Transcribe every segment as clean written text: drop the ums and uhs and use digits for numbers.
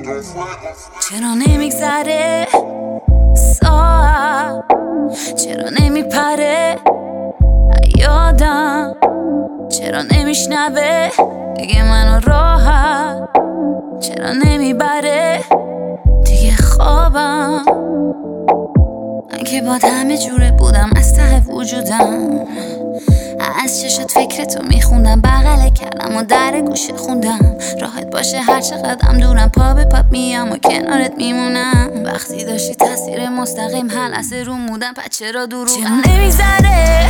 چرا نمیگذره ساعت، چرا نمیپره یادم، چرا نمیشنوه دیگه منو راحت، چرا نمیبره دیگه خوابم. من که باد همه جوره بودم از ته وجودم، از چشات فکرتو میخوندم، بغل کردم و در گوشه خوندم. راحت باشه هر چقدرم دورم، پا به پا میام و کنارت میمونم. وقتی داشتی تاثیر مستقیم هلسه روم بودم، پس چرا دروغم؟ چرا نمیگذره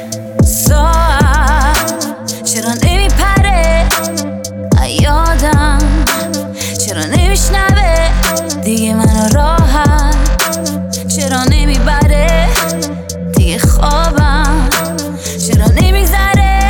ساعت، چرا نمیپره یادم، چرا نمیشنوه دیگه منو راحت، چرا نمیبره دیگه خوابم. چرا نمیگذره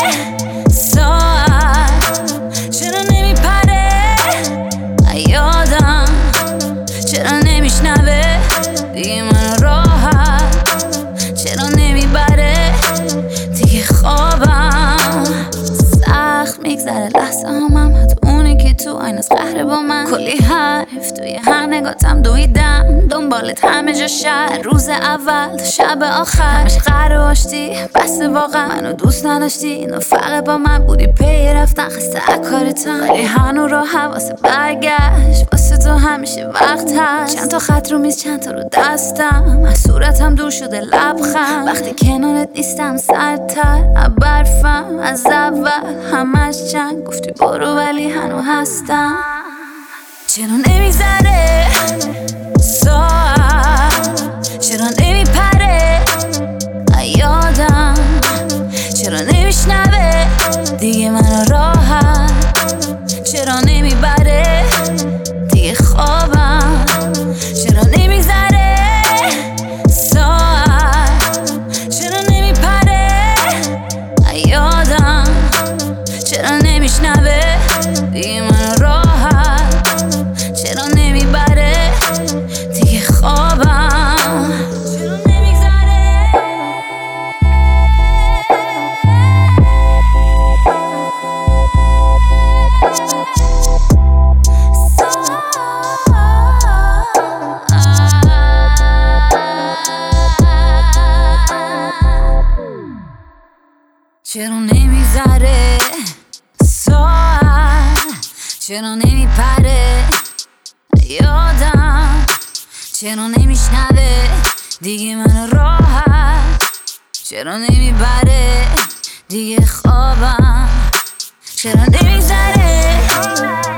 ساعت، چرا نمیپره یادم، چرا نمیشنوه دیگه منو راحت، چرا نمیبره دیگه خوابم. سخت میگذره لحظه همم، حتی اونی که تو آیناس قهره با من. کلی حرف توی هر نگاتم دویدم، دنبالت همه جا شهر. روز اول تا شب آخر همش قهر باشتی، بس واقعا منو دوست نداشتی. اینو فرق با من بودی پی رفتن، خسته کارتم، ولی هنو راه واسه برگشت. واسه تو همیشه وقت هست، چند تا خط رو میز چند تا رو دستم، از صورتم دور شده لبخند. وقتی کنارت نیستم سردتر برفم، از اول همش چند گفتی برو ولی هنو هستم. چرا نمیگذره ساعت، چرا نمیپره یادم، چرا نمیشنوه دیگه منو راحت، چرا نمیبره دیگه خوابم. چرا نمیگذره ساعت، چرا نمیپره یادم، چرا نمیشنوه دیگه منو راحت، چرا نمیبره دیگه خوابم. چرا نمیگذره چرا نمیگذره ساعت، چرا نمیپره یادم، چرا نمیشنوه دیگه منو راحت، چرا نمیبره دیگه خوابم. چرا نمیگذره